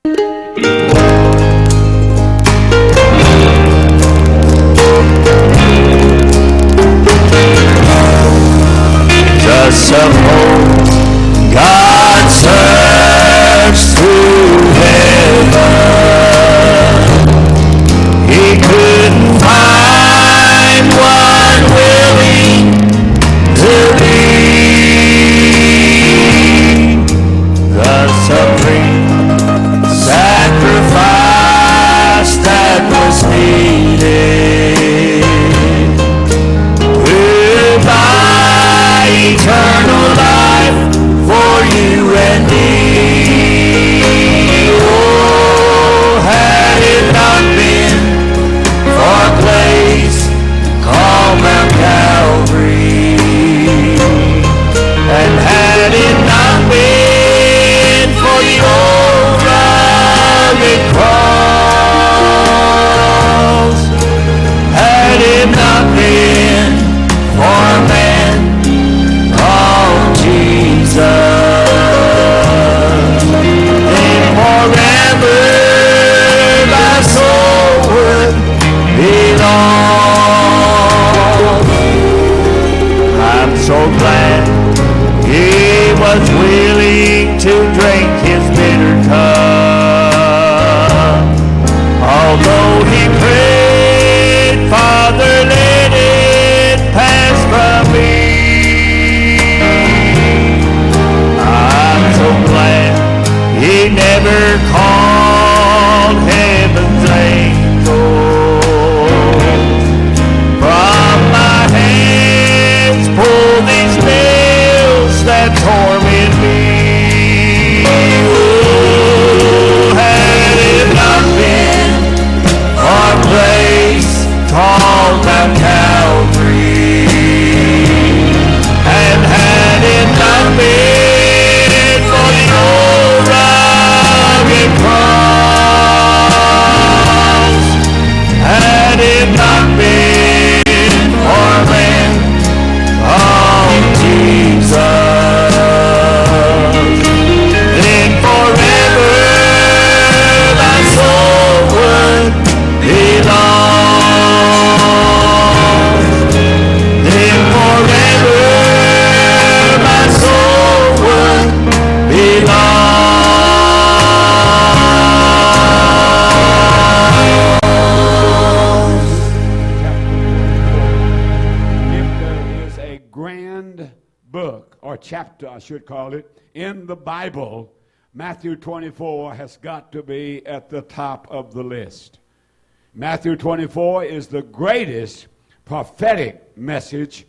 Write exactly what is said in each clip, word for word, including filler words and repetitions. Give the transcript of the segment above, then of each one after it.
Suppose God searched through heaven, He couldn't find one willing to lead the supreme sacrifice that was needed. Goodbye, eternal life for you and me. Oh, had it not been for a place called Mount Calvary, and had it not been for the old rugged cross, had it not been for a man called Jesus, then forever my soul would be lost. I'm so glad He was willing to drink His bitter cup, although He prayed, Father, let it pass from me. I'm so glad He never called heaven's angels from my hands, pull these nails that torment me. Oh, had it not been for a place called Mount Calvary, and had it not been for the old rugged cross, had it not been for a man called Jesus, then forever my soul would be lost. Then forever my soul would be lost. If there is a grand book, or chapter I should call it, in the Bible, Matthew twenty-four has got to be at the top of the list. Matthew twenty-four is the greatest prophetic message,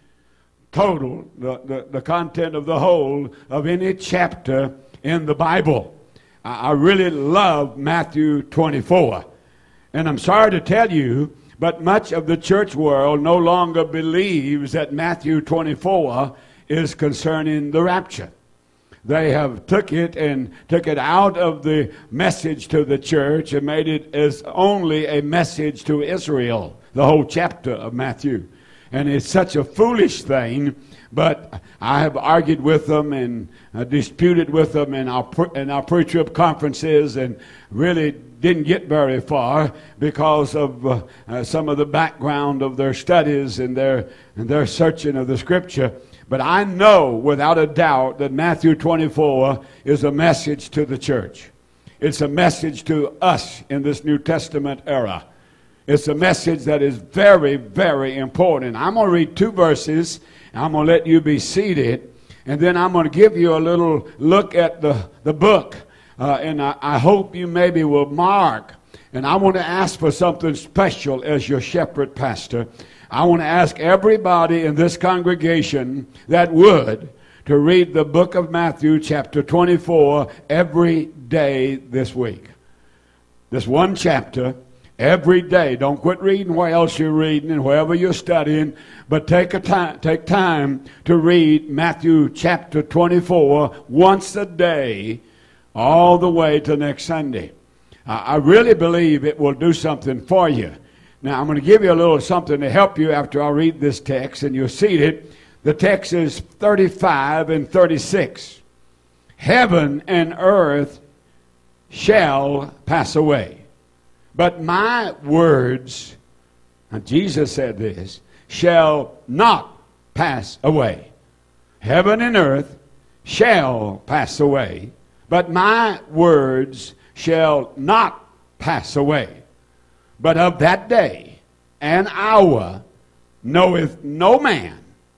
total, the, the, the content of the whole of any chapter in the Bible. I, I really love Matthew twenty-four. And I'm sorry to tell you, but much of the church world no longer believes that Matthew twenty-four is concerning the rapture. They have took it and took it out of the message to the church and made it as only a message to Israel, the whole chapter of Matthew. And it's such a foolish thing, but I have argued with them and uh, disputed with them in our, pre- in our pre-trib conferences, and really didn't get very far because of uh, uh, some of the background of their studies and their, and their searching of the Scripture. But I know without a doubt that Matthew twenty-four is a message to the church. It's a message to us in this New Testament era. It's a message that is very, very important. I'm going to read two verses, and I'm going to let you be seated, and then I'm going to give you a little look at the, the book, uh, and I, I hope you maybe will mark. And I want to ask for something special as your shepherd pastor. I want to ask everybody in this congregation that would to read the book of Matthew chapter twenty-four every day this week. This one chapter every day. Don't quit reading where else you're reading and wherever you're studying, but take a time, take time to read Matthew chapter twenty-four once a day all the way to next Sunday. I really believe it will do something for you. Now, I'm going to give you a little something to help you after I read this text, and you'll see it. The text is thirty-five and thirty-six. Heaven and earth shall pass away. But my words, and Jesus said this, shall not pass away. Heaven and earth shall pass away, but my words shall not pass away. But of that day and hour knoweth no man,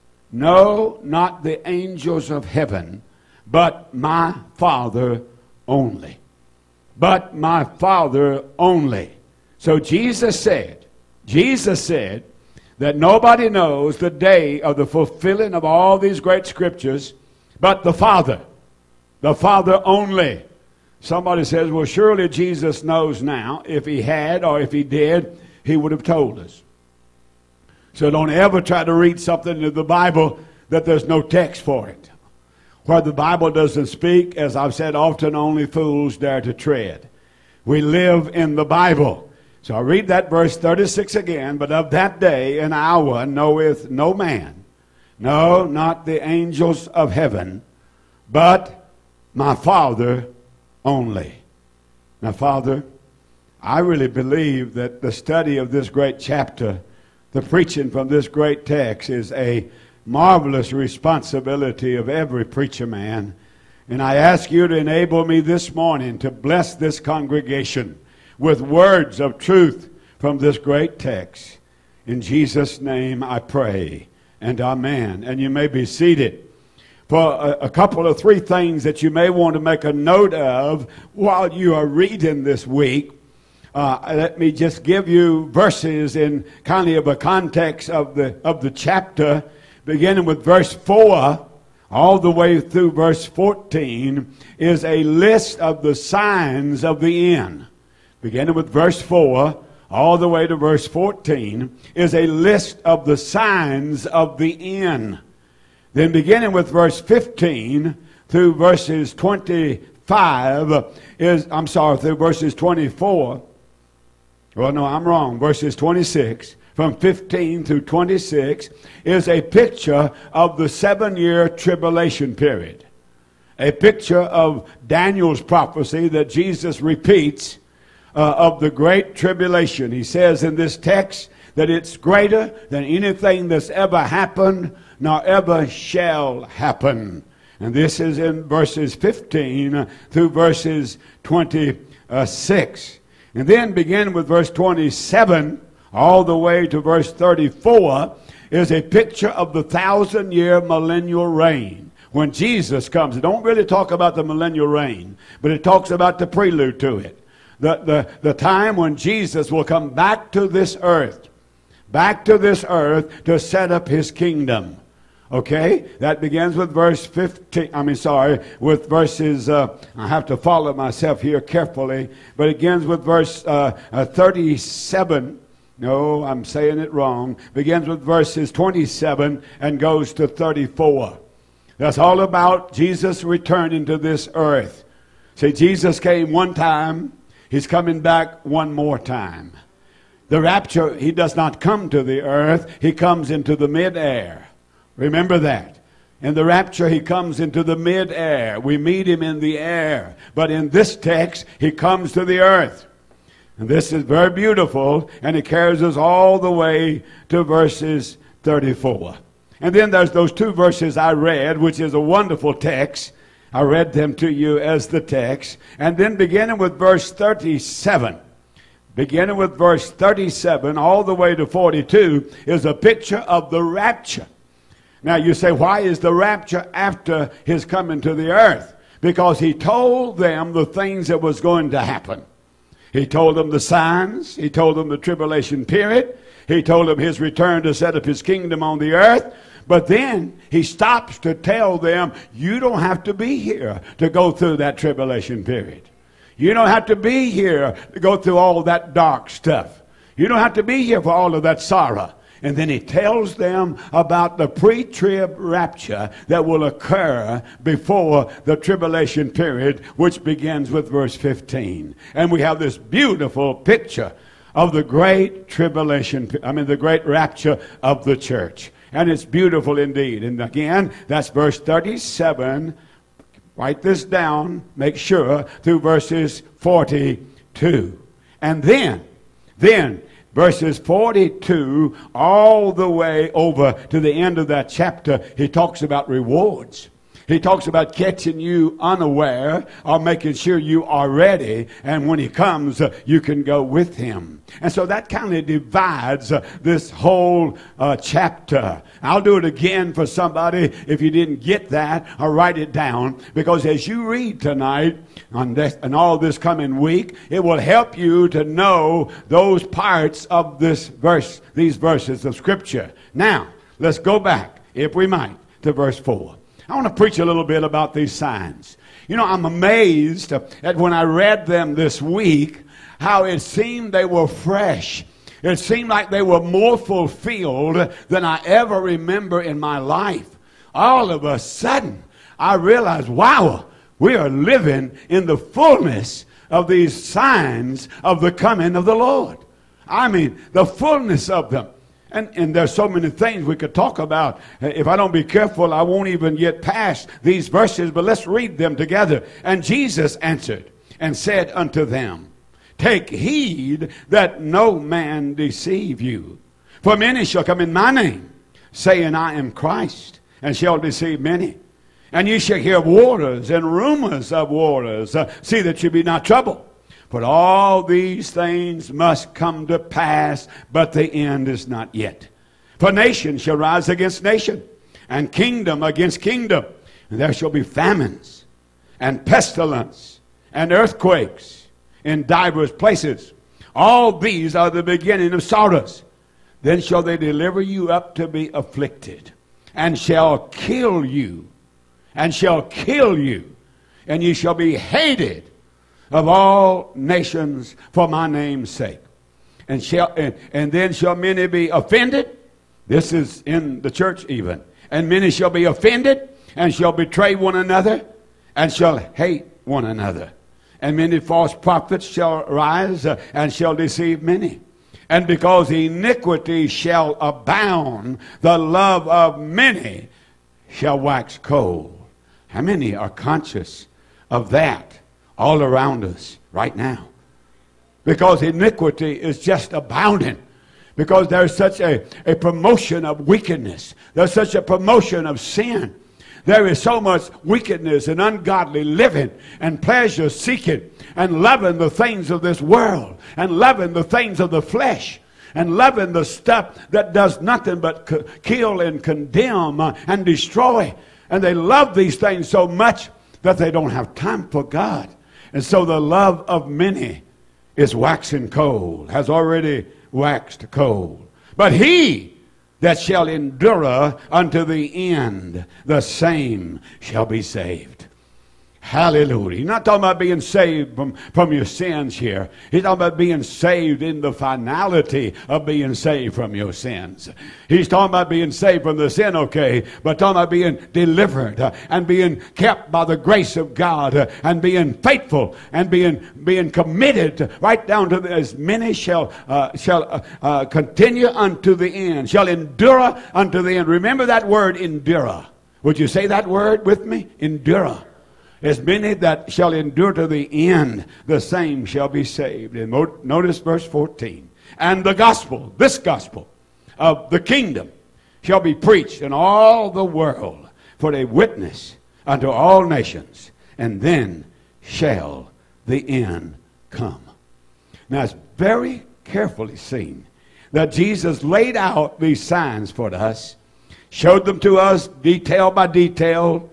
no, not the angels of heaven, but my Father only. But my Father only. So Jesus said, Jesus said that nobody knows the day of the fulfilling of all these great scriptures but the Father. The Father only. Somebody says, well, surely Jesus knows now. If he had or if he did, he would have told us. So don't ever try to read something in the Bible that there's no text for it. Where the Bible doesn't speak, as I've said often, only fools dare to tread. We live in the Bible. So I read that verse thirty-six again. But of that day and hour knoweth no man, no, not the angels of heaven, but my Father only. Now, Father, I really believe that the study of this great chapter, the preaching from this great text, is a marvelous responsibility of every preacher man. And I ask you to enable me this morning to bless this congregation with words of truth from this great text. In Jesus' name I pray, and amen. And you may be seated. For a, a couple of three things that you may want to make a note of while you are reading this week. Uh, let me just give you verses in kind of a context of the of the chapter, beginning with verse four all the way through verse fourteen, is a list of the signs of the end. Beginning with verse four all the way to verse fourteen is a list of the signs of the end. Then beginning with verse fifteen through verses twenty-five is, I'm sorry, through verses twenty-four. Well, no, I'm wrong. Verses twenty-six, from fifteen through twenty-six, is a picture of the seven-year tribulation period. A picture of Daniel's prophecy that Jesus repeats uh, of the great tribulation. He says in this text that it's greater than anything that's ever happened, nor ever shall happen. And this is in verses fifteen through verses twenty-six. And then begin with verse twenty-seven all the way to verse thirty-four is a picture of the thousand-year millennial reign. When Jesus comes, it don't really talk about the millennial reign, but it talks about the prelude to it. The, the, the time when Jesus will come back to this earth, back to this earth to set up his kingdom. Okay, that begins with verse fifteen. I mean, sorry, with verses, uh, I have to follow myself here carefully, but it begins with verse uh, uh, thirty-seven. No, I'm saying it wrong. Begins with verses twenty-seven and goes to thirty-four. That's all about Jesus returning to this earth. See, Jesus came one time. He's coming back one more time. The rapture, he does not come to the earth. He comes into the mid-air. Remember that. In the rapture, he comes into the mid-air. We meet him in the air. But in this text, he comes to the earth. And this is very beautiful, and it carries us all the way to verses thirty-four. And then there's those two verses I read, which is a wonderful text. I read them to you as the text. And then beginning with verse thirty-seven. Beginning with verse thirty-seven all the way to forty-two is a picture of the rapture. Now you say, why is the rapture after his coming to the earth? Because he told them the things that was going to happen. He told them the signs. He told them the tribulation period. He told them his return to set up his kingdom on the earth. But then he stops to tell them, you don't have to be here to go through that tribulation period. You don't have to be here to go through all that dark stuff. You don't have to be here for all of that sorrow. And then he tells them about the pre-trib rapture that will occur before the tribulation period, which begins with verse fifteen. And we have this beautiful picture of the great tribulation, I mean the great rapture of the church. And it's beautiful indeed. And again, that's verse thirty-seven, Write this down, make sure, through verses forty-two. And then, then, verses forty-two all the way over to the end of that chapter, he talks about rewards. He talks about catching you unaware or making sure you are ready. And when he comes, uh, you can go with him. And so that kind of divides uh, this whole uh, chapter. I'll do it again for somebody if you didn't get that, or write it down. Because as you read tonight on this, and all this coming week, it will help you to know those parts of this verse, these verses of Scripture. Now, let's go back, if we might, to verse four. I want to preach a little bit about these signs. You know, I'm amazed at when I read them this week, how it seemed they were fresh. It seemed like they were more fulfilled than I ever remember in my life. All of a sudden, I realized, wow, we are living in the fullness of these signs of the coming of the Lord. I mean, the fullness of them. And, and there's so many things we could talk about. If I don't be careful, I won't even get past these verses, but let's read them together. And Jesus answered and said unto them, take heed that no man deceive you. For many shall come in my name, saying, I am Christ, and shall deceive many. And ye shall hear of wars and rumors of wars. Uh, see that you be not troubled. But all these things must come to pass, but the end is not yet. For nation shall rise against nation, and kingdom against kingdom. And there shall be famines, and pestilence, and earthquakes in divers places. All these are the beginning of sorrows. Then shall they deliver you up to be afflicted, and shall kill you, and shall kill you, and ye shall be hated of all nations for my name's sake. And shall and, and then shall many be offended. This is in the church even. And many shall be offended, and shall betray one another, and shall hate one another. And many false prophets shall rise, uh, and shall deceive many. And because iniquity shall abound, the love of many shall wax cold. How many are conscious of that all around us right now? Because iniquity is just abounding. Because there's such a, a promotion of wickedness. There's such a promotion of sin. There is so much wickedness and ungodly living and pleasure seeking and loving the things of this world and loving the things of the flesh and loving the stuff that does nothing but co- kill and condemn uh, and destroy. And they love these things so much that they don't have time for God. And so the love of many is waxing cold, has already waxed cold. But he that shall endure unto the end, the same shall be saved. Hallelujah. He's not talking about being saved from, from your sins here. He's talking about being saved in the finality of being saved from your sins. He's talking about being saved from the sin, okay, but talking about being delivered uh, and being kept by the grace of God uh, and being faithful and being being committed right down to the, as many shall uh, shall uh, uh, continue unto the end, shall endure unto the end. Remember that word, endure. Would you say that word with me? Endure. As many that shall endure to the end, the same shall be saved. And notice verse fourteen. And the gospel, this gospel of the kingdom, shall be preached in all the world for a witness unto all nations. And then shall the end come. Now it's very carefully seen that Jesus laid out these signs for us, showed them to us detail by detail,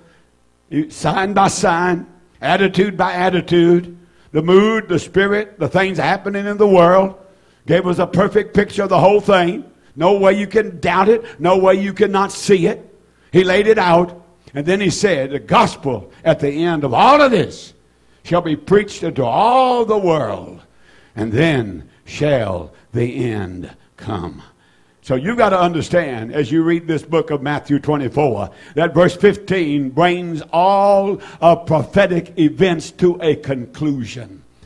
sign by sign, attitude by attitude, the mood, the spirit, the things happening in the world. Gave us a perfect picture of the whole thing. No way you can doubt it. No way you cannot see it. He laid it out. And then he said, the gospel at the end of all of this shall be preached into all the world. And then shall the end come. So you've got to understand, as you read this book of Matthew twenty-four, that verse fifteen brings all of prophetic events to a conclusion.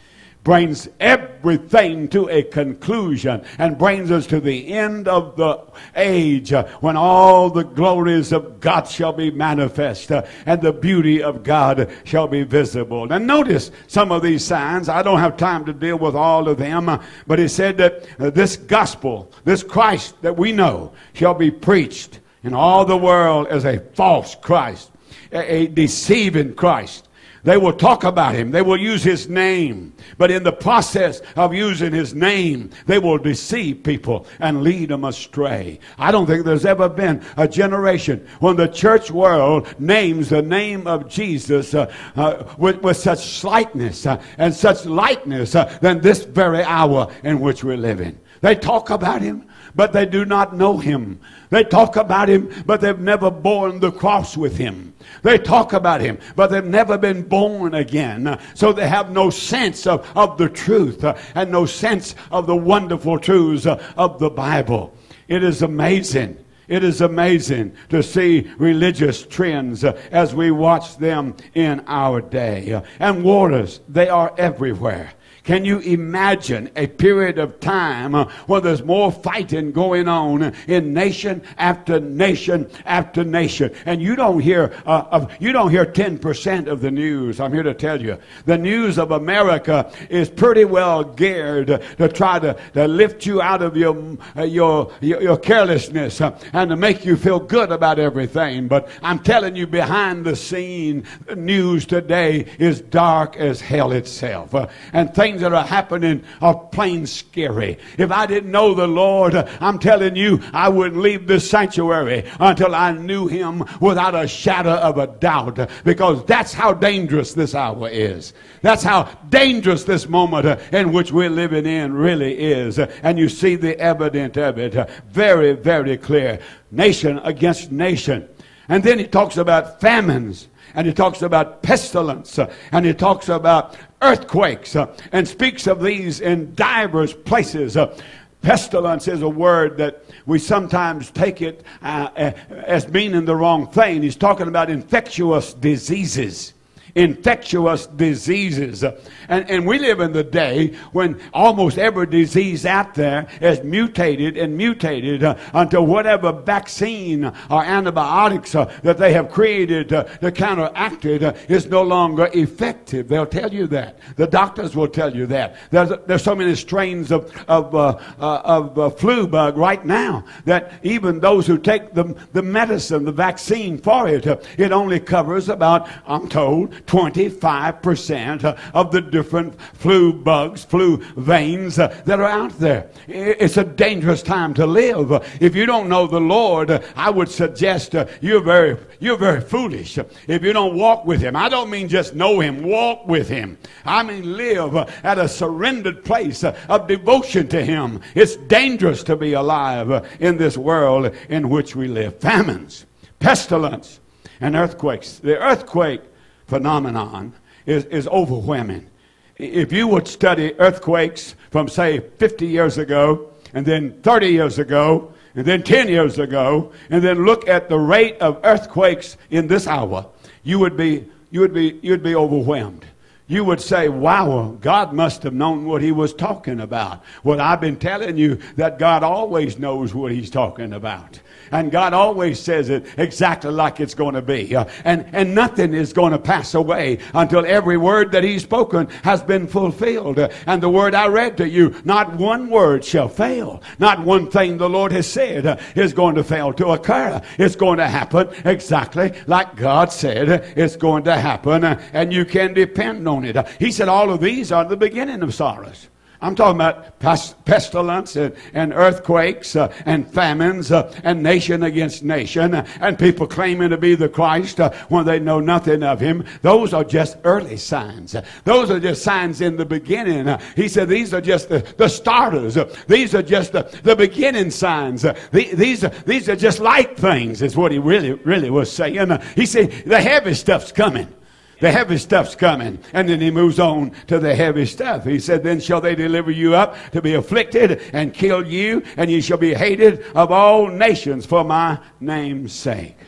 brings everything to a conclusion and brings us to the end of the age uh, when all the glories of God shall be manifest uh, and the beauty of God shall be visible. And notice some of these signs. I don't have time to deal with all of them, uh, but he said that uh, this gospel, this Christ that we know, shall be preached in all the world as a false Christ, a, a deceiving Christ. They will talk about him. They will use his name. But in the process of using his name, they will deceive people and lead them astray. I don't think there's ever been a generation when the church world names the name of Jesus uh, uh, with, with such slightness uh, and such lightness uh, than this very hour in which we're living. They talk about him, but they do not know him. They talk about him, but they've never borne the cross with him. They talk about him, but they've never been born again. So they have no sense of, of the truth uh, and no sense of the wonderful truths uh, of the Bible. It is amazing. It is amazing to see religious trends uh, as we watch them in our day. Uh, and wars, they are everywhere. Can you imagine a period of time uh, where there's more fighting going on in nation after nation after nation, and you don't hear uh, of you don't hear ten percent of the news? I'm here to tell you, the news of America is pretty well geared to try to, to lift you out of your uh, your, your your carelessness uh, and to make you feel good about everything. But I'm telling you, behind the scene, the news today is dark as hell itself, uh, and things that are happening are plain scary. If I didn't know the Lord, I'm telling you, I wouldn't leave this sanctuary until I knew him without a shadow of a doubt, because that's how dangerous this hour is. That's how dangerous this moment in which we're living in really is. And you see the evidence of it very, very clear. Nation against nation. And then he talks about famines. And he talks about pestilence, uh, and he talks about earthquakes, uh, and speaks of these in divers places. Uh, pestilence is a word that we sometimes take it uh, as meaning the wrong thing. He's talking about infectious diseases. Infectious diseases. And, and we live in the day when almost every disease out there is mutated and mutated uh, until whatever vaccine or antibiotics uh, that they have created uh, to counteract it uh, is no longer effective. They'll tell you that. The doctors will tell you that. There's, there's so many strains of, of, uh, uh, of uh, flu bug right now that even those who take the, the medicine, the vaccine for it, uh, it only covers about, I'm told, twenty-five percent of the different flu bugs, flu veins uh, that are out there. It's a dangerous time to live. If you don't know the Lord, uh, I would suggest uh, you're very you're very foolish if you don't walk with him. I don't mean just know him, walk with him. I mean live uh, at a surrendered place uh, of devotion to him. It's dangerous to be alive uh, in this world in which we live. Famines, pestilence, and earthquakes. The earthquake phenomenon is, is overwhelming. If you would study earthquakes from, say, fifty years ago, and then thirty years ago, and then ten years ago, and then look at the rate of earthquakes in this hour, you would be you would be you'd be overwhelmed. You would say, wow, God must have known what he was talking about. Well, I've been telling you that God always knows what he's talking about. And God always says it exactly like it's going to be. Uh, and, and nothing is going to pass away until every word that he's spoken has been fulfilled. Uh, and the word I read to you, not one word shall fail. Not one thing the Lord has said uh, is going to fail to occur. It's going to happen exactly like God said uh, it's going to happen. Uh, and you can depend on it. Uh, he said all of these are the beginning of sorrows. I'm talking about pestilence and, and earthquakes uh, and famines uh, and nation against nation uh, and people claiming to be the Christ uh, when they know nothing of him. Those are just early signs. Uh, those are just signs in the beginning. Uh, he said these are just the, the starters. Uh, these are just the, the beginning signs. Uh, the, these, are, these are just light things is what he really, really was saying. Uh, he said the heavy stuff's coming. The heavy stuff's coming. And then he moves on to the heavy stuff. He said, then shall they deliver you up to be afflicted and kill you, and ye shall be hated of all nations for my name's sake.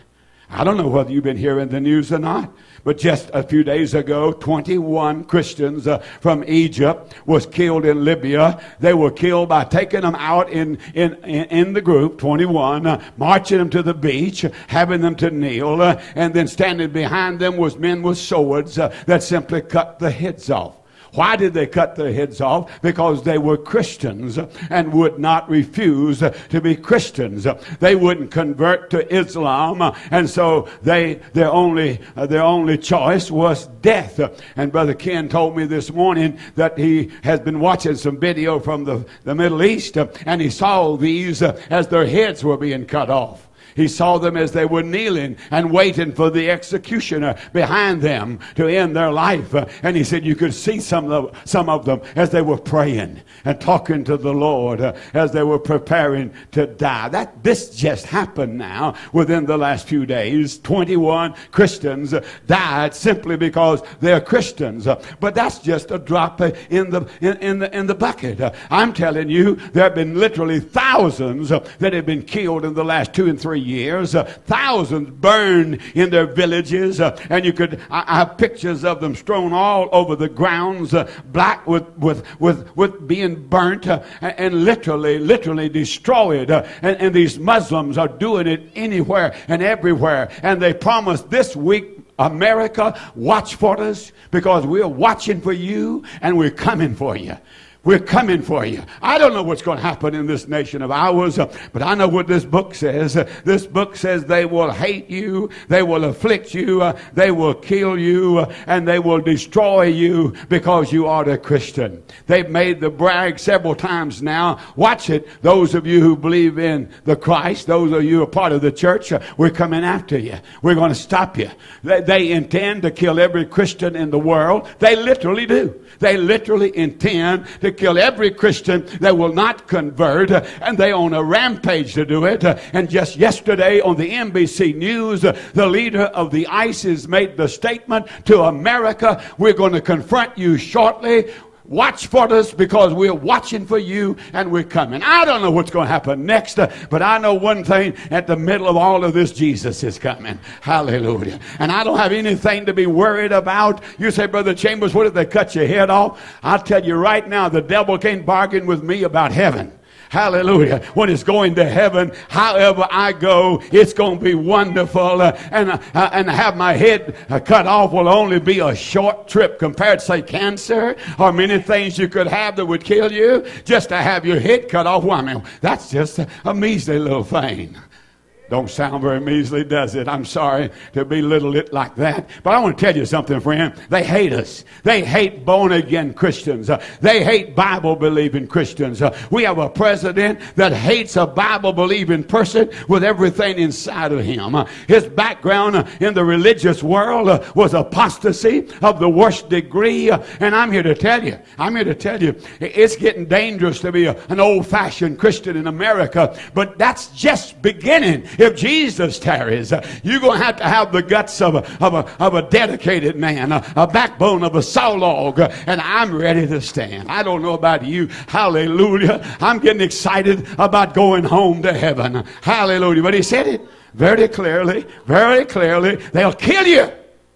I don't know whether you've been hearing the news or not, but just a few days ago, twenty-one Christians uh, from Egypt was killed in Libya. They were killed by taking them out in, in, in, in the group, twenty-one, uh, marching them to the beach, having them to kneel, uh, and then standing behind them was men with swords uh, that simply cut the heads off. Why did they cut their heads off? Because they were Christians and would not refuse to be Christians. They wouldn't convert to Islam, and so they their only their only choice was death. And Brother Ken told me this morning that he has been watching some video from the, the Middle East, and he saw these as their heads were being cut off. He saw them as they were kneeling and waiting for the executioner behind them to end their life. Uh, and he said you could see some of, some of them as they were praying and talking to the Lord uh, as they were preparing to die. That this just happened now within the last few days. twenty-one Christians uh, died simply because they're Christians. Uh, but that's just a drop uh, in the in, in the in the bucket. Uh, I'm telling you, there have been literally thousands uh, that have been killed in the last two and three years, uh, thousands burned in their villages, uh, and you could I, I have pictures of them strewn all over the grounds, uh, black with with with with being burnt uh, and, and literally literally destroyed. Uh, and, and these Muslims are doing it anywhere and everywhere, and they promise this week, America, watch for us, because we're watching for you and we're coming for you. We're coming for you. I don't know what's going to happen in this nation of ours, uh, but I know what this book says. Uh, this book says they will hate you, they will afflict you, uh, they will kill you, uh, and they will destroy you because you are a Christian. They've made the brag several times now. Watch it. Those of you who believe in the Christ, those of you who are part of the church, uh, we're coming after you. We're going to stop you. They, they intend to kill every Christian in the world. They literally do. They literally intend to kill every Christian that will not convert, uh, and they on a rampage to do it. Uh, and just yesterday on the N B C News, uh, the leader of the ISIS made the statement to America, we're going to confront you shortly. Watch for us, because we're watching for you and we're coming. I don't know what's going to happen next, uh, but I know one thing: at the middle of all of this, Jesus is coming. Hallelujah. And I don't have anything to be worried about. You say, Brother Chambers, what if they cut your head off? I'll tell you right now, the devil can't bargain with me about heaven. Hallelujah. When it's going to heaven, however I go, it's going to be wonderful. Uh, and uh, and have my head uh, cut off will only be a short trip compared to, say, cancer or many things you could have that would kill you. Just to have your head cut off, well, I mean, that's just a, a measly little thing. Don't sound very measly, does it? I'm sorry to belittle it like that. But I want to tell you something, friend. They hate us. They hate born-again Christians. Uh, they hate Bible-believing Christians. Uh, we have a president that hates a Bible-believing person with everything inside of him. Uh, his background uh, in the religious world uh, was apostasy of the worst degree. Uh, and I'm here to tell you, I'm here to tell you, it's getting dangerous to be a, an old-fashioned Christian in America. But that's just beginning. If Jesus tarries, uh, you're going to have to have the guts of a, of a, of a dedicated man, a, a backbone of a saw log, uh, and I'm ready to stand. I don't know about you. Hallelujah. I'm getting excited about going home to heaven. Hallelujah. But he said it very clearly, very clearly. They'll kill you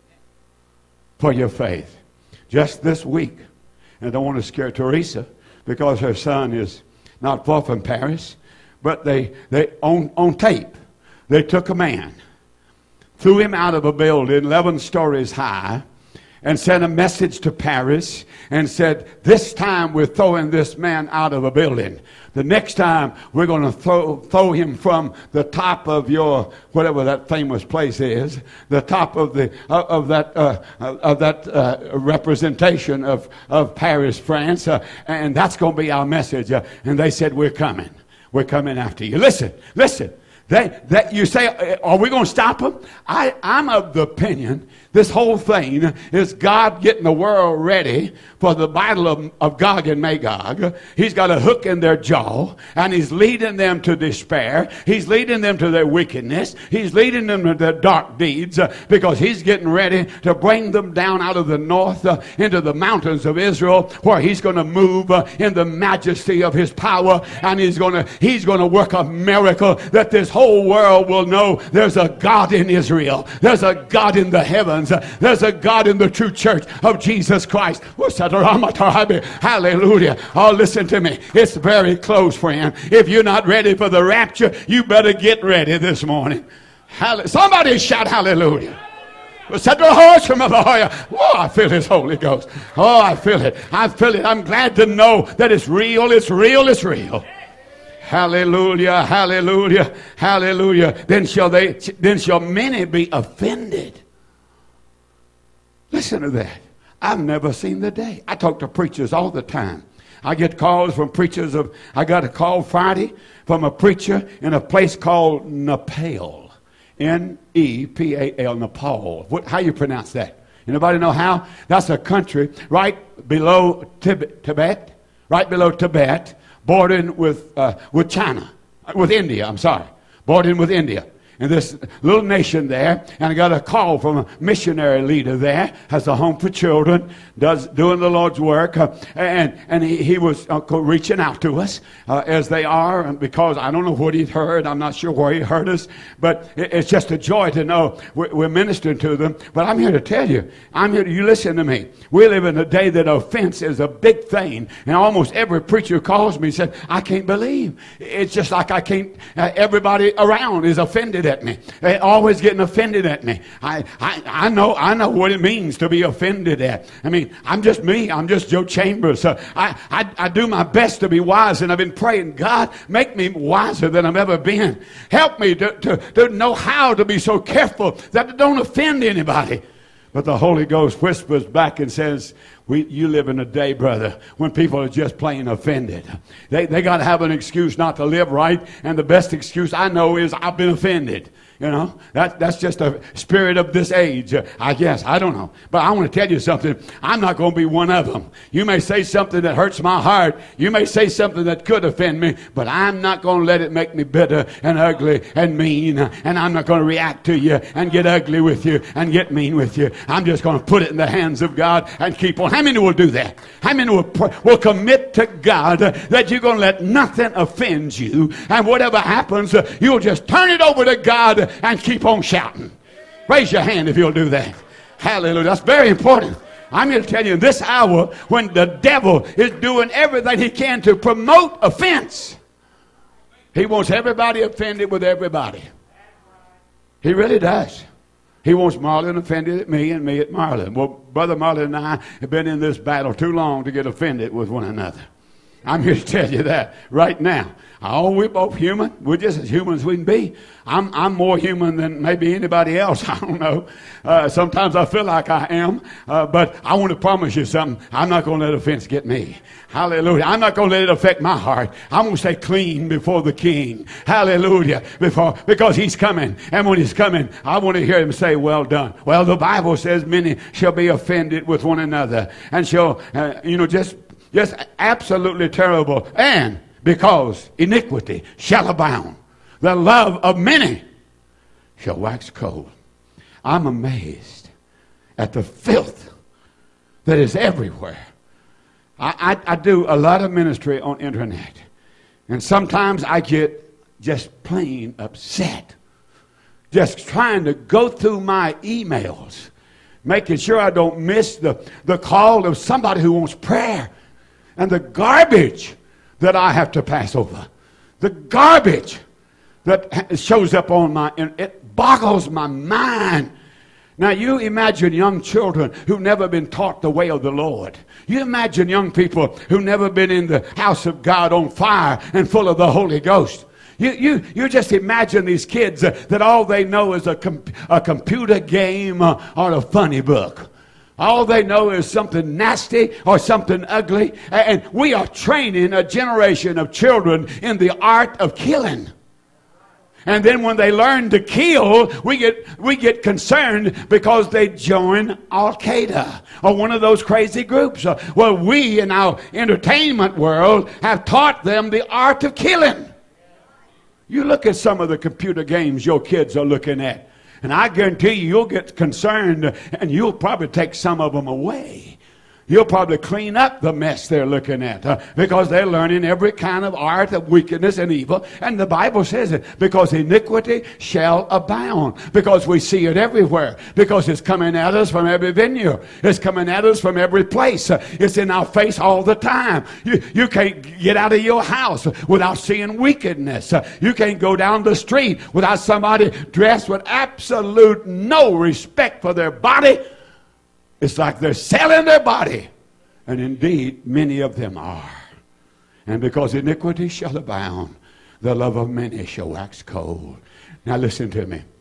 for your faith. Just this week, and I don't want to scare Teresa because her son is not far from Paris, but they, they on, on tape, they took a man, threw him out of a building eleven stories high, and sent a message to Paris and said, this time we're throwing this man out of a building. The next time we're going to throw, throw him from the top of your, whatever that famous place is, the top of the of, of that uh, of that uh, representation of, of Paris, France, uh, and that's going to be our message. Uh, and they said, we're coming. We're coming after you. Listen, listen. They, that you say, are we going to stop them? I, I'm of the opinion This whole thing is God getting the world ready for the battle of, of Gog and Magog. He's got a hook in their jaw, and he's leading them to despair. He's leading them to their wickedness. He's leading them to their dark deeds, uh, because he's getting ready to bring them down out of the north uh, into the mountains of Israel, where he's going to move uh, in the majesty of his power, and he's going to he's going to work a miracle that this whole world will know there's a God in Israel. There's a God in the heavens. There's a God in the true church of Jesus Christ. Hallelujah. Oh, listen to me. It's very close, friend. If you're not ready for the rapture, you better get ready this morning. Somebody shout hallelujah. Oh, I feel his Holy Ghost. Oh, I feel it. I feel it. I'm glad to know that it's real. It's real. It's real. Hallelujah. Hallelujah. Hallelujah. Then shall they, then shall many be offended. Listen to that. I've never seen the day. I talk to preachers all the time. I get calls from preachers of, I got a call Friday from a preacher in a place called Nepal. N E P A L, Nepal. What, how you pronounce that? Anybody know how? That's a country right below Tibet, Tibet right below Tibet, bordering with, uh, with China, with India, I'm sorry, bordering with India. In this little nation there, and I got a call from a missionary leader there, has a home for children, does doing the Lord's work, uh, and and he, he was uh, reaching out to us uh, as they are, and because I don't know what he'd heard, I'm not sure where he heard us, but it, it's just a joy to know we're, we're ministering to them. But I'm here to tell you, I'm here to, you listen to me. We live in a day that offense is a big thing, and almost every preacher calls me and says, I can't believe. It's just like I can't, uh, everybody around is offended at me. They're always getting offended at me. I, I, I know I know what it means to be offended at. I mean, I'm just me. I'm just Joe Chambers. Uh, I, I, I do my best to be wise, and I've been praying, God, make me wiser than I've ever been. Help me to, to, to know how to be so careful that I don't offend anybody. But the Holy Ghost whispers back and says, we, you live in a day, brother, when people are just plain offended. They, they got to have an excuse not to live right, and the best excuse I know is I've been offended. You know, that, that's just a spirit of this age, uh, I guess. I don't know. But I want to tell you something. I'm not going to be one of them. You may say something that hurts my heart. You may say something that could offend me, but I'm not going to let it make me bitter and ugly and mean. And I'm not going to react to you and get ugly with you and get mean with you. I'm just going to put it in the hands of God and keep on. How many will do that? How many will, will commit to God that you're going to let nothing offend you, and whatever happens, uh, you'll just turn it over to God and keep on shouting? Raise your hand if you'll do that. Hallelujah. That's very important. I'm here to tell you, in this hour, when the devil is doing everything he can to promote offense, he wants everybody offended with everybody. He really does. He wants Marlon offended at me and me at Marlon. Well, Brother Marlon and I have been in this battle too long to get offended with one another. I'm here to tell you that right now. Oh, we're both human. We're just as human as we can be. I'm I'm more human than maybe anybody else. I don't know. Uh, sometimes I feel like I am. Uh, but I want to promise you something. I'm not going to let offense get me. Hallelujah. I'm not going to let it affect my heart. I'm going to stay clean before the King. Hallelujah. Before, because he's coming. And when he's coming, I want to hear him say, well done. Well, the Bible says many shall be offended with one another. And shall, uh, you know, just, just absolutely terrible. And because iniquity shall abound, the love of many shall wax cold. I'm amazed at the filth that is everywhere. I, I, I do a lot of ministry on internet, and sometimes I get just plain upset just trying to go through my emails, making sure I don't miss the, the call of somebody who wants prayer, and the garbage that I have to pass over. The garbage that shows up on my, it boggles my mind. Now you imagine young children who've never been taught the way of the Lord. You imagine young people who've never been in the house of God on fire and full of the Holy Ghost. You, you, you just imagine these kids uh, that all they know is a, com- a computer game uh, or a funny book. All they know is something nasty or something ugly. And we are training a generation of children in the art of killing. And then when they learn to kill, we get we get concerned because they join Al Qaeda or one of those crazy groups. Uh, well, we in our entertainment world have taught them the art of killing. You look at some of the computer games your kids are looking at, and I guarantee you, you'll get concerned and you'll probably take some of them away. You'll probably clean up the mess they're looking at uh, because they're learning every kind of art of wickedness and evil. And the Bible says it, because iniquity shall abound. Because we see it everywhere. Because it's coming at us from every venue. It's coming at us from every place. Uh, it's in our face all the time. You, you can't get out of your house without seeing wickedness. Uh, you can't go down the street without somebody dressed with absolute no respect for their body. It's like they're selling their body. And indeed, many of them are. And because iniquity shall abound, the love of many shall wax cold. Now listen to me.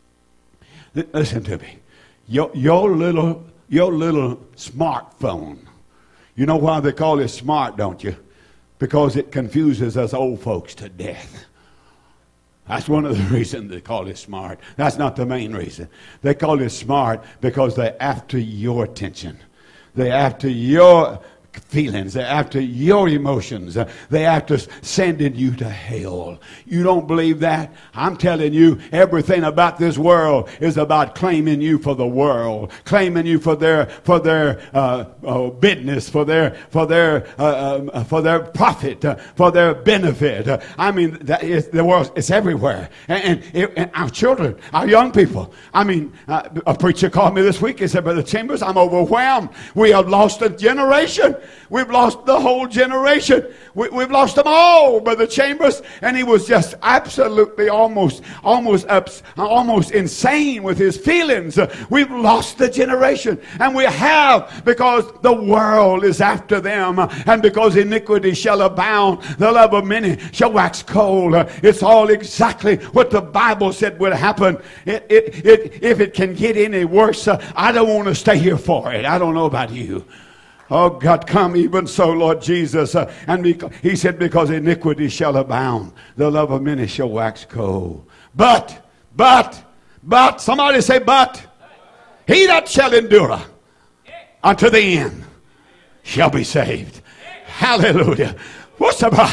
Listen to me. Your, your little, your little smartphone. You know why they call it smart, don't you? Because it confuses us old folks to death. That's one of the reasons they call it smart. That's not the main reason. They call it smart because they're after your attention. They're after your feelings. They're after your emotions. They're after sending you to hell. You don't believe that? I'm telling you, everything about this world is about claiming you for the world, claiming you for their for their uh, uh, business, for their for their uh, uh, for their profit, uh, for their benefit. Uh, I mean, that is, the world it's everywhere, and, and, it, and our children, our young people. I mean, uh, a preacher called me this week. He said, "Brother Chambers, I'm overwhelmed. We have lost a generation." We've lost the whole generation. We, we've lost them all, Brother Chambers. And he was just absolutely almost, almost, ups, almost insane with his feelings. Uh, we've lost the generation. And we have, because the world is after them. Uh, and because iniquity shall abound, the love of many shall wax cold. Uh, it's all exactly what the Bible said would happen. It, it, it, if it can get any worse, uh, I don't want to stay here for it. I don't know about you. Oh, God, come even so, Lord Jesus. Uh, and because, he said, because iniquity shall abound, the love of many shall wax cold. But, but, but, somebody say, but, he that shall endure unto the end shall be saved. Hallelujah. What's up?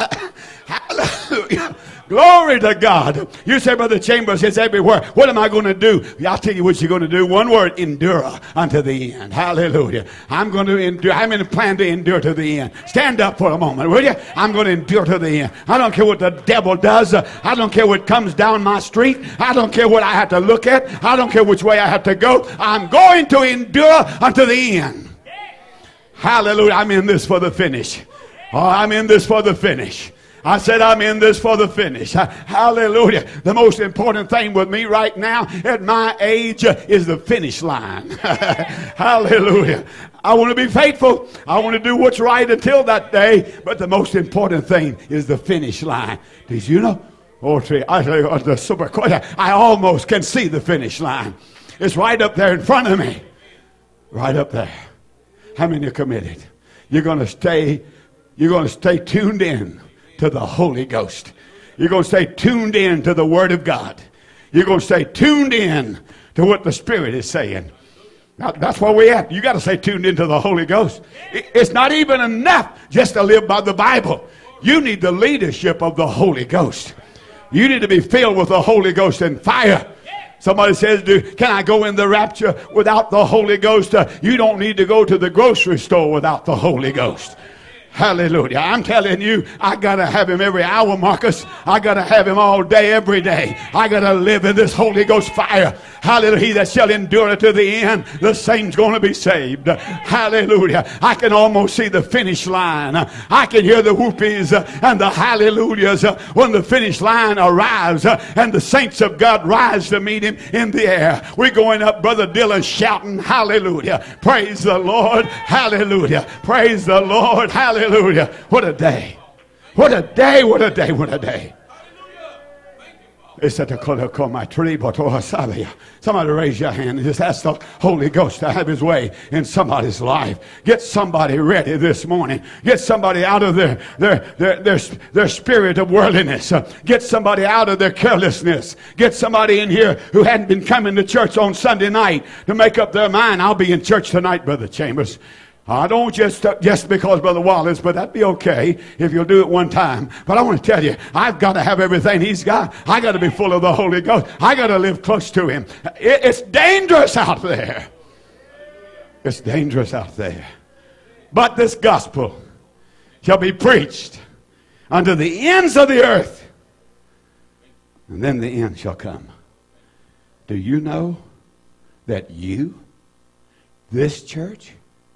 Hallelujah. Glory to God. You say, Brother Chambers, it's everywhere. What am I going to do? I'll tell you what you're going to do. One word, endure unto the end. Hallelujah. I'm going to endure. I'm in a plan to endure to the end. Stand up for a moment, will you? I'm going to endure to the end. I don't care what the devil does. I don't care what comes down my street. I don't care what I have to look at. I don't care which way I have to go. I'm going to endure unto the end. Hallelujah. I'm in this for the finish. Oh, I'm in this for the finish. I said I'm in this for the finish. Hallelujah. The most important thing with me right now at my age is the finish line. Hallelujah. I want to be faithful. I want to do what's right until that day. But the most important thing is the finish line. Did you know? Oh, I, I almost can see the finish line. It's right up there in front of me. Right up there. How many are committed? You're going to stay, you're going to stay tuned in to the Holy Ghost. You're going to stay tuned in to the Word of God. You're going to stay tuned in to what the Spirit is saying. Now, that's where we're at. You got to stay tuned into the Holy Ghost. It's not even enough just to live by the Bible. You need the leadership of the Holy Ghost. You need to be filled with the Holy Ghost and fire. Somebody says, "Do can I go in the rapture without the Holy Ghost?" Uh, you don't need to go to the grocery store without the Holy Ghost. Hallelujah. I'm telling you, I got to have him every hour, Marcus. I got to have him all day, every day. I got to live in this Holy Ghost fire. Hallelujah. He that shall endure to the end, the same's going to be saved. Hallelujah. I can almost see the finish line. I can hear the whoopies and the hallelujahs when the finish line arrives and the saints of God rise to meet him in the air. We're going up, Brother Dylan, shouting hallelujah. Praise the Lord. Hallelujah. Praise the Lord. Hallelujah. Hallelujah. What a day. What a day. What a day. What a day. Somebody raise your hand and just ask the Holy Ghost to have his way in somebody's life. Get somebody ready this morning. Get somebody out of their, their, their, their, their spirit of worldliness. Get somebody out of their carelessness. Get somebody in here who hadn't been coming to church on Sunday night to make up their mind. I'll be in church tonight, Brother Chambers. I don't just uh, just because Brother Wallace, but that'd be okay if you'll do it one time. But I want to tell you, I've got to have everything he's got. I got to be full of the Holy Ghost. I got to live close to him. It, it's dangerous out there. It's dangerous out there. But this gospel shall be preached unto the ends of the earth, and then the end shall come. Do you know that you, this church,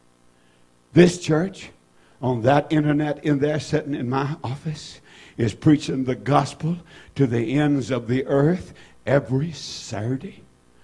This church on that internet in there sitting in my office is preaching the gospel to the ends of the earth every Saturday?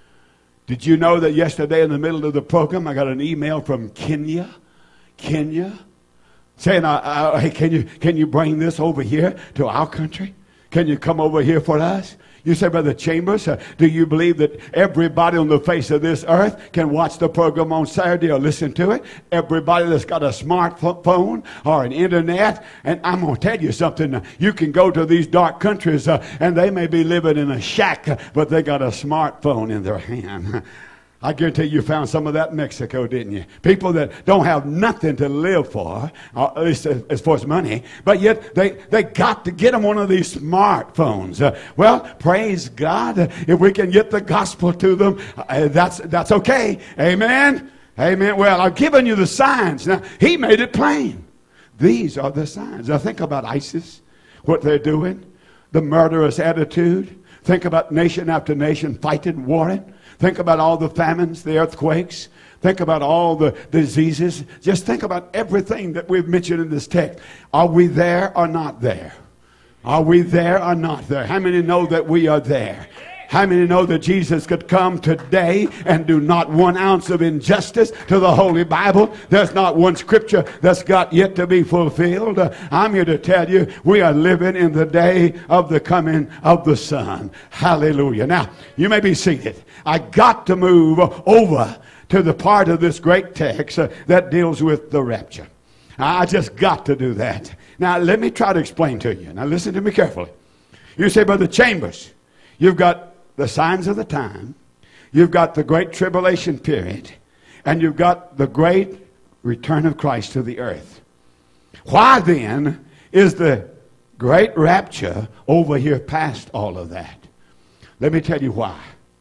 Did you know that yesterday in the middle of the program I got an email from Kenya, Kenya, saying, uh, uh, hey, can you, can you bring this over here to our country? Can you come over here for us? You say, Brother Chambers, uh, do you believe that everybody on the face of this earth can watch the program on Saturday or listen to it? Everybody that's got a smartphone or an internet. And I'm going to tell you something. You can go to these dark countries uh, and they may be living in a shack, but they got a smartphone in their hand. I guarantee you found some of that in Mexico, didn't you? People that don't have nothing to live for, uh, at least as, as far as money, but yet they, they got to get them one of these smartphones. Uh, well, praise God. Uh, if we can get the gospel to them, uh, that's, that's okay. Amen? Amen. Well, I've given you the signs. Now, he made it plain. These are the signs. Now, think about ISIS, what they're doing, the murderous attitude. Think about nation after nation fighting, warring. Think about all the famines, the earthquakes. Think about all the diseases. Just think about everything that we've mentioned in this text. Are we there or not there? Are we there or not there? How many know that we are there? How many know that Jesus could come today and do not one ounce of injustice to the Holy Bible? There's not one scripture that's got yet to be fulfilled. Uh, I'm here to tell you we are living in the day of the coming of the Son. Hallelujah. Now, you may be seated. I got to move over to the part of this great text uh, that deals with the rapture. I just got to do that. Now, let me try to explain to you. Now, listen to me carefully. You say, Brother Chambers, you've got the signs of the time, you've got the great tribulation period, and you've got the great return of Christ to the earth. Why then is the great rapture over here past all of that? Let me tell you why.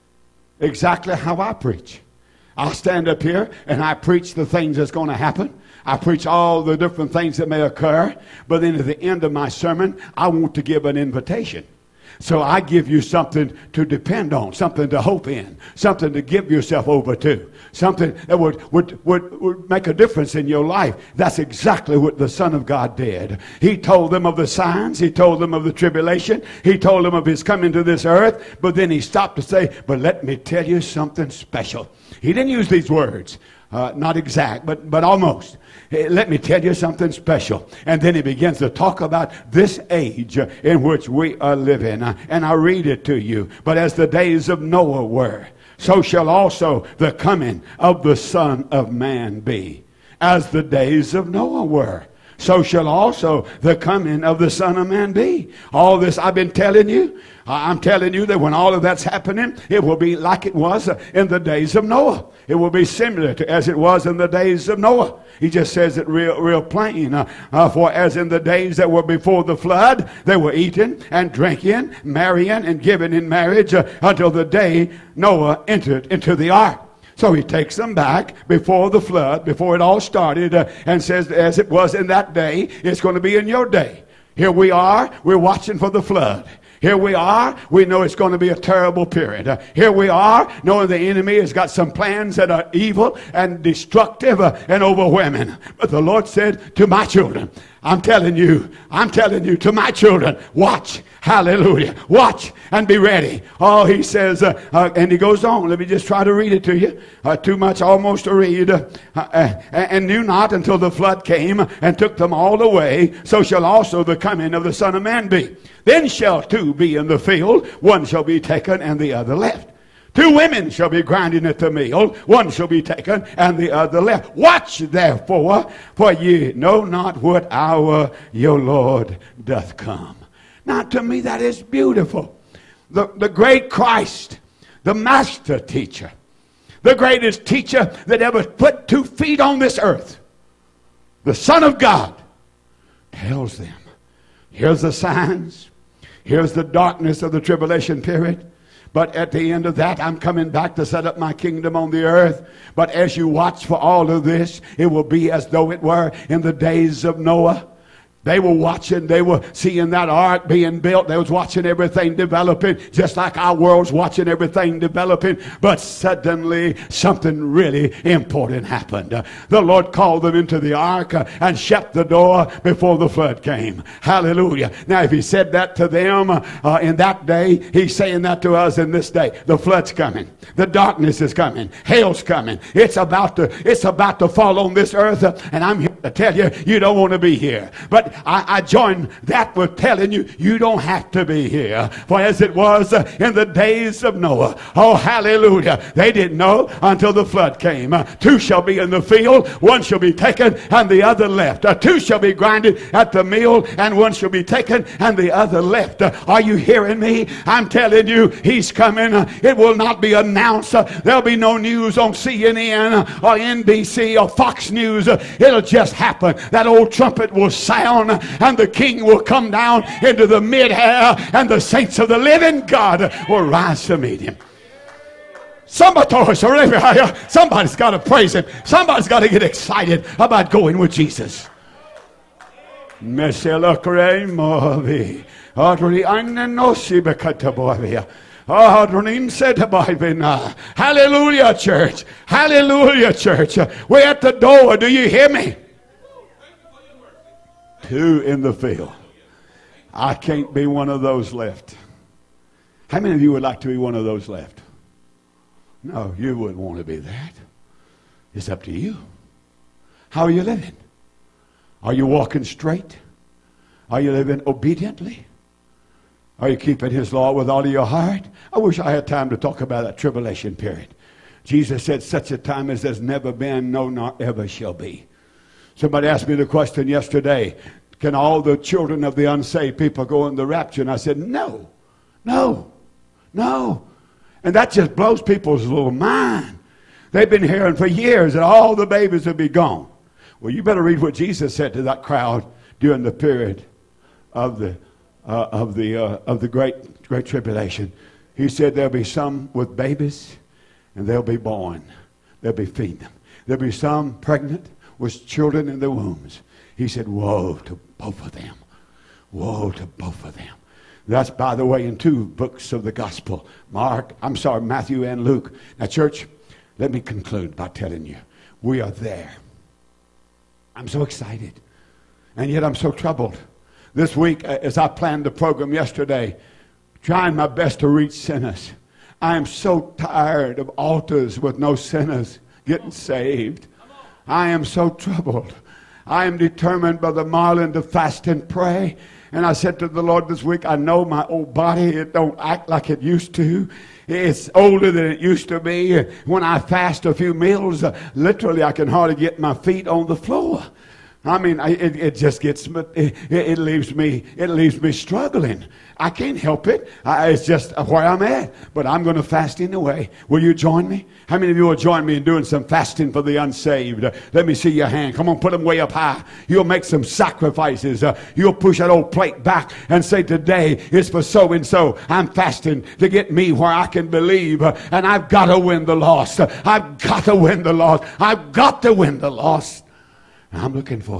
Exactly how I preach. I'll stand up here and I preach the things that's going to happen. I preach all the different things that may occur, but then at the end of my sermon, I want to give an invitation. So I give you something to depend on, something to hope in, something to give yourself over to, something that would, would, would, would make a difference in your life. That's exactly what the Son of God did. He told them of the signs. He told them of the tribulation. He told them of his coming to this earth. But then he stopped to say, but let me tell you something special. He didn't use these words. Uh, not exact, but, but almost. Let me tell you something special. And then he begins to talk about this age in which we are living. And I read it to you. But as the days of Noah were, so shall also the coming of the Son of Man be. As the days of Noah were, so shall also the coming of the Son of Man be. All this I've been telling you, I'm telling you that when all of that's happening, it will be like it was in the days of Noah. It will be similar to as it was in the days of Noah. He just says it real, real plain. Uh, uh, for as in the days that were before the flood, they were eating and drinking, marrying and giving in marriage uh, until the day Noah entered into the ark. So he takes them back before the flood, before it all started, uh, and says, as it was in that day, it's going to be in your day. Here we are, we're watching for the flood. Here we are, we know it's going to be a terrible period. Uh, here we are, knowing the enemy has got some plans that are evil and destructive uh, and overwhelming. But the Lord said to my children, I'm telling you, I'm telling you to my children, watch, hallelujah, watch and be ready. Oh, he says, uh, uh, and he goes on, let me just try to read it to you. Uh, too much almost to read. Uh, uh, and knew not until the flood came and took them all away, so shall also the coming of the Son of Man be. Then shall two be in the field, one shall be taken and the other left. Two women shall be grinding at the mill, one shall be taken and the other left. Watch therefore, for ye know not what hour your Lord doth come. Now to me that is beautiful. The, the great Christ, the master teacher, the greatest teacher that ever put two feet on this earth, the Son of God, tells them, here's the signs, here's the darkness of the tribulation period. But at the end of that, I'm coming back to set up my kingdom on the earth. But as you watch for all of this, it will be as though it were in the days of Noah. They were watching, they were seeing that ark being built. They was watching everything developing, just like our world's watching everything developing. But suddenly, something really important happened. Uh, the Lord called them into the ark uh, and shut the door before the flood came. Hallelujah. Now, if he said that to them uh, in that day, he's saying that to us in this day. The flood's coming. The darkness is coming. Hell's coming. It's about to, it's about to fall on this earth. Uh, and I'm here to tell you, you don't want to be here. But I, I join that with telling you, you don't have to be here. For as it was uh, in the days of Noah, oh hallelujah, they didn't know until the flood came. Uh, two shall be in the field, one shall be taken and the other left. Uh, two shall be grinded at the mill and one shall be taken and the other left. Uh, are you hearing me? I'm telling you, he's coming. Uh, it will not be announced. Uh, there'll be no news on C N N uh, or N B C or Fox News. Uh, it'll just happen. That old trumpet will sound and the King will come down into the mid-air and the saints of the living God will rise to meet him. Somebody's got to praise him. Somebody's got to get excited about going with Jesus. Hallelujah, church. Hallelujah, church. We're at the door. Do you hear me? Two in the field. I can't be one of those left. How many of you would like to be one of those left? No, you wouldn't want to be that. It's up to you. How are you living? Are you walking straight? Are you living obediently? Are you keeping his law with all of your heart? I wish I had time to talk about that tribulation period. Jesus said, such a time as there's never been, no, nor ever shall be. Somebody asked me the question yesterday, can all the children of the unsaved people go in the rapture? And I said, no, no, no. And that just blows people's little mind. They've been hearing for years that all the babies will be gone. Well, you better read what Jesus said to that crowd during the period of the uh, of the uh, of the great great tribulation. He said there'll be some with babies, and they'll be born. They'll be feeding them. There'll be some pregnant with children in their wombs. He said, woe to both of them. Woe to both of them. That's, by the way, in two books of the gospel. Mark, I'm sorry, Matthew and Luke. Now, church, let me conclude by telling you, we are there. I'm so excited. And yet I'm so troubled. This week, as I planned the program yesterday, trying my best to reach sinners, I am so tired of altars with no sinners getting saved. I am so troubled. I am determined, Brother Marlon, to fast and pray. And I said to the Lord this week, I know my old body, it don't act like it used to. It's older than it used to be. When I fast a few meals, uh, literally I can hardly get my feet on the floor. I mean, it, it just gets, it, it leaves me, it leaves me struggling. I can't help it. I, it's just where I'm at. But I'm going to fast anyway. Will you join me? How many of you will join me in doing some fasting for the unsaved? Uh, let me see your hand. Come on, put them way up high. You'll make some sacrifices. Uh, you'll push that old plate back and say, today is for so and so. I'm fasting to get me where I can believe. Uh, and I've got to win the lost. Uh, I've got to win the lost. I've got to win the lost. I'm looking for it.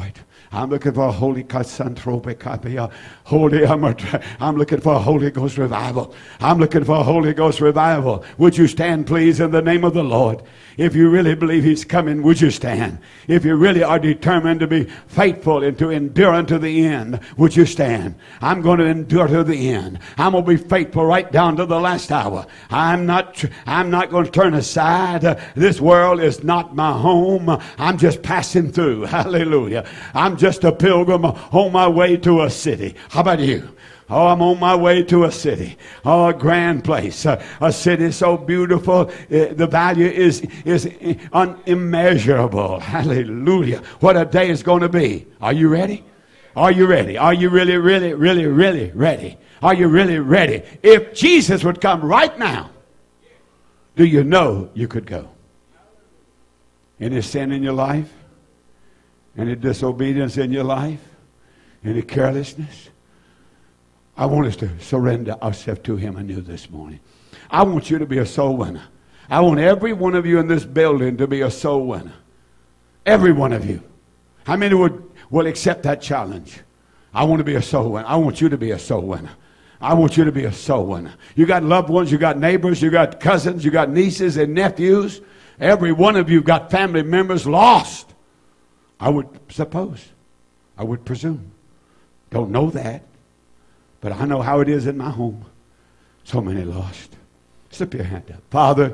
I'm looking for a holy Kasanthropikapia. Holy, I'm, a, I'm looking for a Holy Ghost revival. I'm looking for a Holy Ghost revival. Would you stand, please, in the name of the Lord? If you really believe He's coming, would you stand? If you really are determined to be faithful and to endure unto the end, would you stand? I'm going to endure to the end. I'm going to be faithful right down to the last hour. I'm not, I'm not going to turn aside. Uh, this world is not my home. I'm just passing through. Hallelujah. I'm just a pilgrim on my way to a city. How about you? Oh, I'm on my way to a city. Oh, a grand place. Uh, a city so beautiful. Uh, the value is, is un- immeasurable. Hallelujah. What a day it's going to be. Are you ready? Are you ready? Are you really, really, really, really ready? Are you really ready? If Jesus would come right now, do you know you could go? Any sin in your life? Any disobedience in your life? Any carelessness? I want us to surrender ourselves to Him anew this morning. I want you to be a soul winner. I want every one of you in this building to be a soul winner. Every one of you. How many would will accept that challenge? I want to be a soul winner. I want you to be a soul winner. I want you to be a soul winner. You got loved ones, you got neighbors, you got cousins, you got nieces and nephews. Every one of you got family members lost. I would suppose. I would presume. Don't know that. But I know how it is in my home. So many lost. Slip your hand up. Father,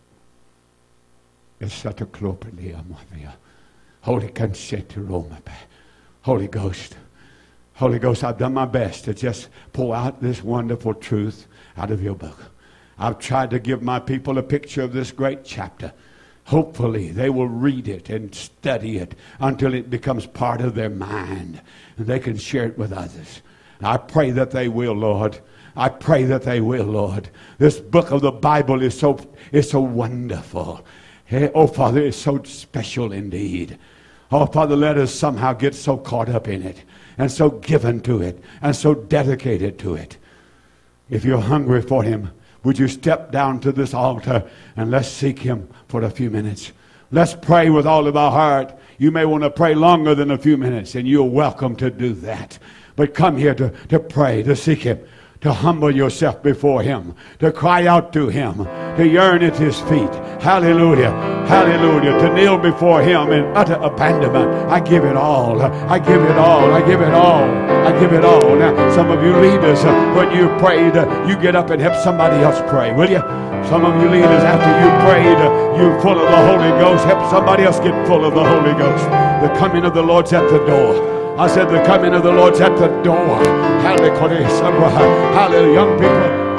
it's such a Holy consent Holy Ghost. Holy Ghost, I've done my best to just pour out this wonderful truth out of your book. I've tried to give my people a picture of this great chapter. Hopefully they will read it and study it until it becomes part of their mind and they can share it with others. I pray that they will, Lord. I pray that they will, Lord. This book of the Bible is so, is so wonderful. Hey, oh, Father, it's so special indeed. Oh, Father, let us somehow get so caught up in it and so given to it and so dedicated to it. If you're hungry for Him, would you step down to this altar and let's seek Him for a few minutes. Let's pray with all of our heart. You may want to pray longer than a few minutes, and you're welcome to do that. But come here to, to pray, to seek Him, to humble yourself before Him, to cry out to Him, to yearn at His feet. Hallelujah. Hallelujah. To kneel before Him in utter abandonment. I give it all. I give it all. I give it all. I give it all. Now, some of you leaders, uh, when you prayed, uh, you get up and help somebody else pray, will you? Some of you leaders, after you prayed, uh, you're full of the Holy Ghost. Help somebody else get full of the Holy Ghost. The coming of the Lord's at the door. I said the coming of the Lord's at the door. Hallelujah. Hallelujah. Young people,